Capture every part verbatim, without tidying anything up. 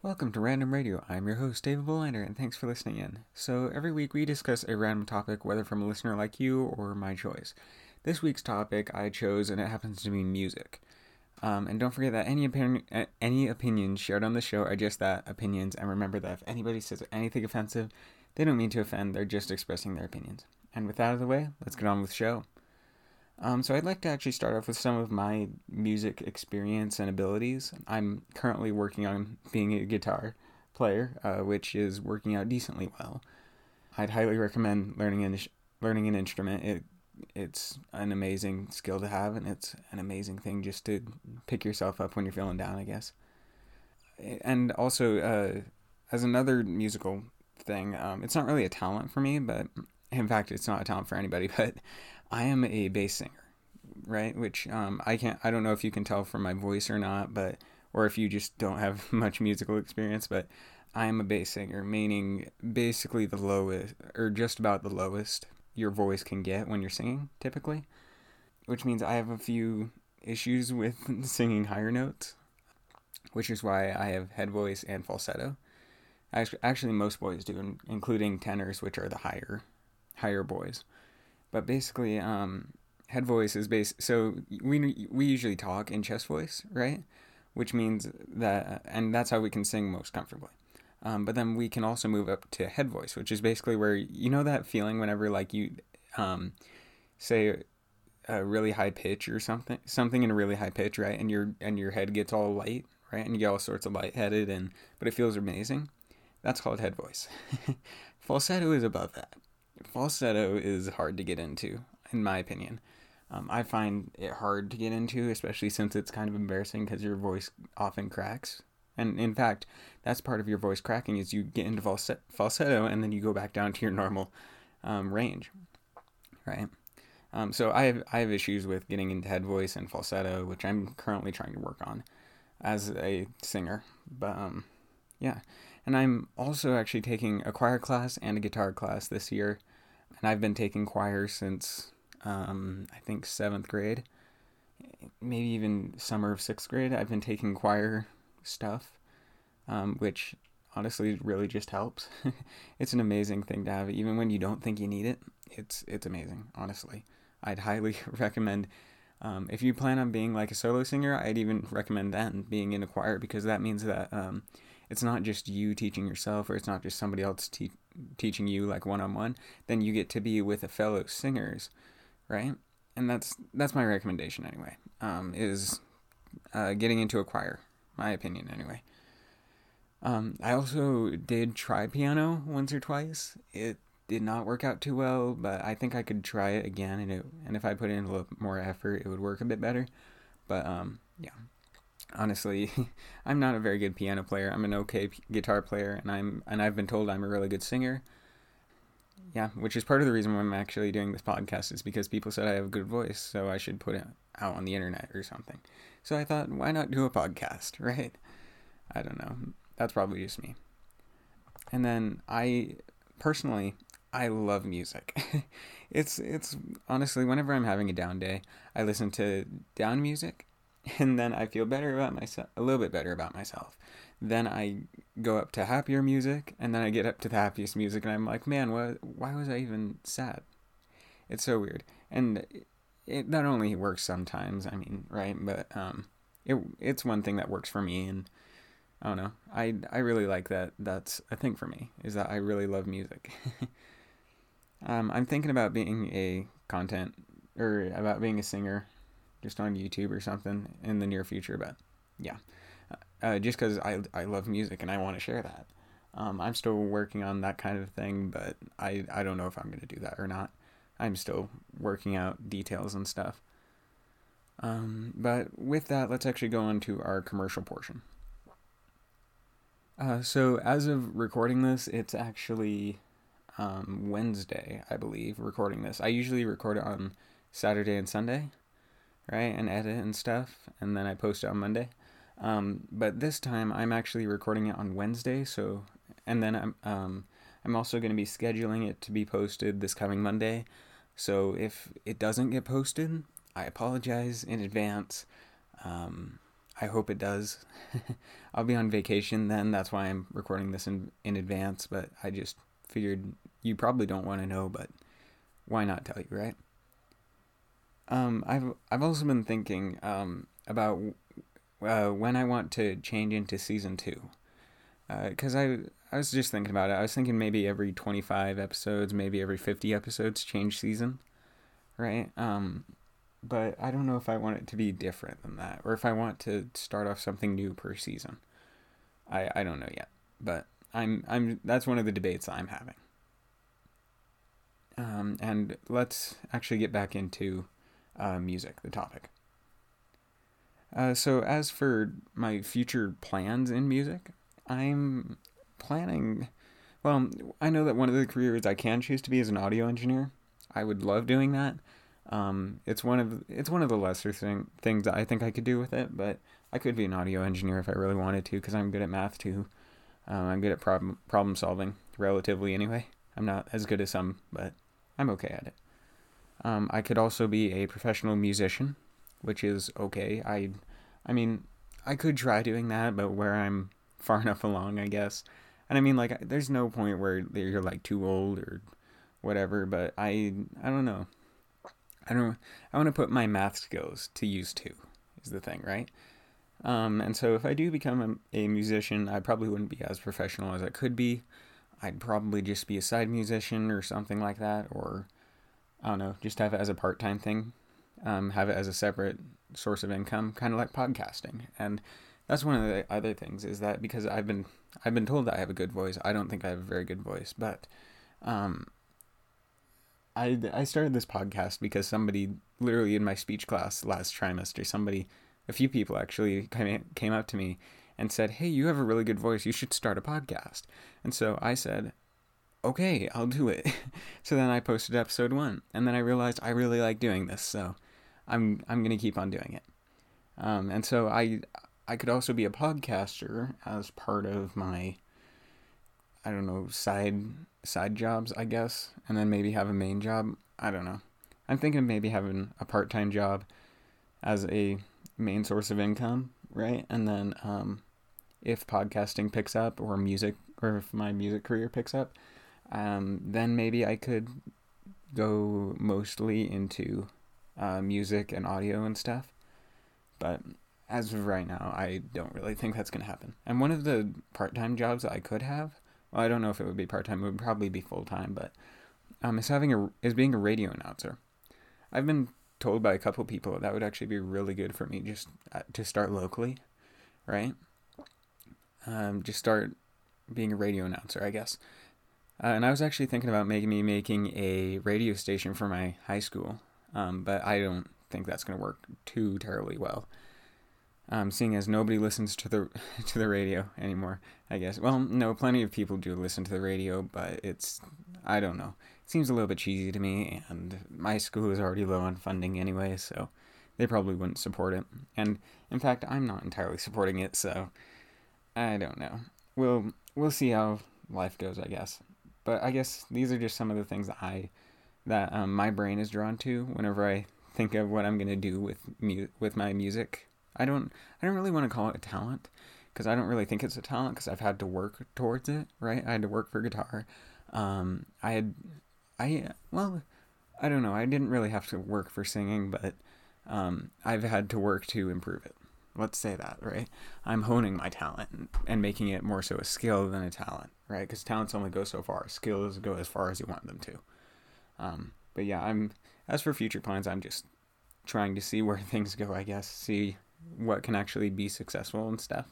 Welcome to Random Radio. I'm your host, David Bolander, and thanks for listening in. So, every week we discuss a random topic, whether from a listener like you or my choice. This week's topic I chose, and it happens to be music. Um, and don't forget that any, opinion, any opinions shared on the show are just that, opinions, and remember that if anybody says anything offensive, they don't mean to offend, they're just expressing their opinions. And with that out of the way, let's get on with the show. Um, so I'd like to actually start off with some of my music experience and abilities. I'm currently working on being a guitar player, uh, which is working out decently well. I'd highly recommend learning an learning an instrument. It it's an amazing skill to have, and it's an amazing thing just to pick yourself up when you're feeling down, I guess. And also, uh, as another musical thing, um, it's not really a talent for me, but in fact, it's not a talent for anybody, but I am a bass singer, right? Which um, I can't, I don't know if you can tell from my voice or not, but, or if you just don't have much musical experience, but I am a bass singer, meaning basically the lowest, or just about the lowest your voice can get when you're singing, typically, which means I have a few issues with singing higher notes, which is why I have head voice and falsetto. Actually, actually most boys do, including tenors, which are the higher, higher boys. But basically, um, head voice is base. So we we usually talk in chest voice, right? Which means that, and that's how we can sing most comfortably. Um, but then we can also move up to head voice, which is basically where, you know, that feeling whenever like you um, say a really high pitch or something, something in a really high pitch, right? And your and your head gets all light, right? And you get all sorts of lightheaded, and but it feels amazing. That's called head voice. Falsetto is above that. Falsetto is hard to get into, in my opinion. Um, I find it hard to get into, especially since it's kind of embarrassing because your voice often cracks. And in fact, that's part of your voice cracking is you get into falset- falsetto and then you go back down to your normal um, range, right? Um, so I have I have issues with getting into head voice and falsetto, which I'm currently trying to work on as a singer. But um, yeah, and I'm also actually taking a choir class and a guitar class this year, and I've been taking choir since um, I think seventh grade, maybe even summer of sixth grade. I've been taking choir stuff, um, which honestly really just helps. It's an amazing thing to have, even when you don't think you need it. It's it's amazing, honestly. I'd highly recommend. Um, if you plan on being like a solo singer, I'd even recommend then being in a choir, because that means that um, it's not just you teaching yourself, or it's not just somebody else te- teaching you like one-on-one. Then you get to be with a fellow singers, right? And that's that's my recommendation anyway, um, is uh, getting into a choir, my opinion anyway. Um, I also did try piano once or twice. It did not work out too well, but I think I could try it again, and it, and if I put in a little more effort, it would work a bit better. But um, yeah, honestly, I'm not a very good piano player. I'm an okay p- guitar player, and I'm and I've been told I'm a really good singer. Yeah, which is part of the reason why I'm actually doing this podcast, is because people said I have a good voice, so I should put it out on the internet or something. So I thought, why not do a podcast, right? I don't know. That's probably just me. And then I personally, I love music. it's it's honestly, whenever I'm having a down day, I listen to down music, and then I feel better about myself, a little bit better about myself. Then I go up to happier music, and then I get up to the happiest music, and I'm like, man, what? Why was I even sad? It's so weird, and it not only works sometimes. I mean, right? But um, it it's one thing that works for me, and I don't know. I I really like that. That's a thing for me, is that I really love music. um, I'm thinking about being a content or about being a singer, just on YouTube or something in the near future. But yeah, uh, just because I I love music and I want to share that. Um, I'm still working on that kind of thing, but I I don't know if I'm gonna do that or not. I'm still working out details and stuff. Um, but with that, let's actually go on to our commercial portion. Uh, so as of recording this, it's actually um, Wednesday, I believe, recording this. I usually record it on Saturday and Sunday, right, and edit and stuff, and then I post it on Monday. Um, but this time, I'm actually recording it on Wednesday, so, and then I'm um, I'm also going to be scheduling it to be posted this coming Monday. So if it doesn't get posted, I apologize in advance. Um, I hope it does. I'll be on vacation then. That's why I'm recording this in, in advance. But I just figured you probably don't want to know, but why not tell you, right? Um, I've I've also been thinking um, about uh, when I want to change into season two, because uh, I I was just thinking about it. I was thinking maybe every twenty-five episodes, maybe every fifty episodes, change season, right? Um, but I don't know if I want it to be different than that, or if I want to start off something new per season. I I don't know yet, but I'm I'm that's one of the debates I'm having. Um, and let's actually get back into uh, music, the topic. Uh, so as for my future plans in music, I'm planning. Well, I know that one of the careers I can choose to be is an audio engineer. I would love doing that. Um, it's one of it's one of the lesser thing, things that I think I could do with it, but I could be an audio engineer if I really wanted to, because I'm good at math too. Um, I'm good at problem problem solving, relatively anyway. I'm not as good as some, but I'm okay at it. Um, I could also be a professional musician, which is okay. I, I mean, I could try doing that, but where I'm far enough along, I guess. And I mean, like, there's no point where you're like too old or whatever. But I, I don't know. I don't. I want to put my math skills to use too. Is the thing, right? Um, and so if I do become a, a musician, I probably wouldn't be as professional as I could be. I'd probably just be a side musician or something like that, or I don't know, just have it as a part-time thing, um, have it as a separate source of income, kind of like podcasting. And that's one of the other things, is that because I've been I've been told that I have a good voice. I don't think I have a very good voice, but um, I I started this podcast because somebody literally in my speech class last trimester, somebody, a few people actually came came up to me and said, "Hey, you have a really good voice. You should start a podcast." And so I said, "Okay, I'll do it." So then I posted episode one, and then I realized I really like doing this, so I'm I'm gonna keep on doing it. Um, and so I I could also be a podcaster as part of my, I don't know, side side jobs, I guess, and then maybe have a main job. I don't know. I'm thinking of maybe having a part-time job as a main source of income, right? And then um, if podcasting picks up, or music, or if my music career picks up, um, then maybe I could go mostly into uh, music and audio and stuff. But as of right now, I don't really think that's going to happen. And one of the part-time jobs that I could have, well, I don't know if it would be part-time, it would probably be full-time, but um, is having a is being a radio announcer. I've been told by a couple people that, that would actually be really good for me, just uh, to start locally, right? Um, just start being a radio announcer, I guess. Uh, and I was actually thinking about making me making a radio station for my high school, um, but I don't think that's going to work too terribly well. Um, seeing as nobody listens to the to the radio anymore, I guess. Well, no, plenty of people do listen to the radio, but it's, I don't know. It seems a little bit cheesy to me, and my school is already low on funding anyway, so they probably wouldn't support it. And in fact, I'm not entirely supporting it, so I don't know. We'll we'll see how life goes, I guess. But I guess these are just some of the things that I that um, my brain is drawn to whenever I think of what I'm gonna do with mu- with my music. I don't I don't really want to call it a talent, because I don't really think it's a talent, because I've had to work towards it, right? I had to work for guitar. Um, I had I well, I don't know. I didn't really have to work for singing, but um, I've had to work to improve it. Let's say that, right? I'm honing my talent and, and making it more so a skill than a talent, right? Because talents only go so far. Skills go as far as you want them to. Um, but yeah, I'm as for future plans, I'm just trying to see where things go, I guess. See what can actually be successful and stuff.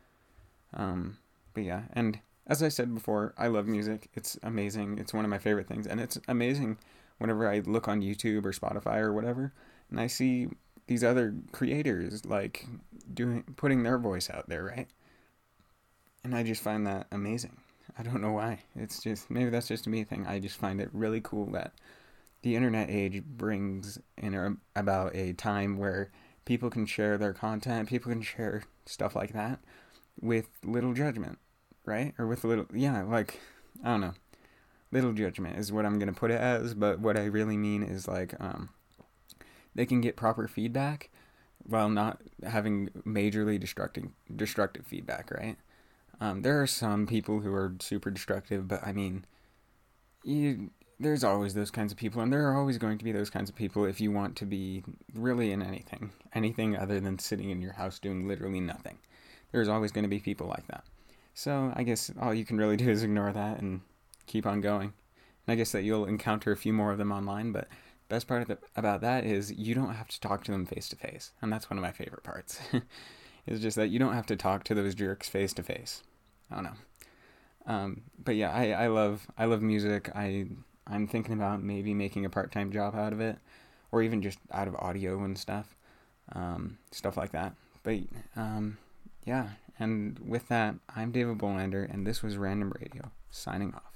Um, but yeah, and as I said before, I love music. It's amazing. It's one of my favorite things. And it's amazing whenever I look on YouTube or Spotify or whatever, and I see these other creators like doing putting their voice out there, right? And I just find that amazing. I don't know why. It's just, maybe that's just a me thing. I just find it really cool that the internet age brings in a, about a time where people can share their content, people can share stuff like that with little judgment, right? Or with little, yeah, like, I don't know. Little judgment is what I'm going to put it as, but what I really mean is like, um, they can get proper feedback, while not having majorly destructive destructive feedback, right? Um, there are some people who are super destructive, but I mean, you there's always those kinds of people, and there are always going to be those kinds of people if you want to be really in anything, anything other than sitting in your house doing literally nothing. There's always going to be people like that. So I guess all you can really do is ignore that and keep on going. And I guess that you'll encounter a few more of them online, but the best part of the, about that is you don't have to talk to them face to face, and that's one of my favorite parts. It's just that you don't have to talk to those jerks face to face. I don't know. Um, but yeah, I, I love I love music. I I'm thinking about maybe making a part time job out of it, or even just out of audio and stuff, um, stuff like that. But um, yeah, and with that, I'm David Bolander, and this was Random Radio signing off.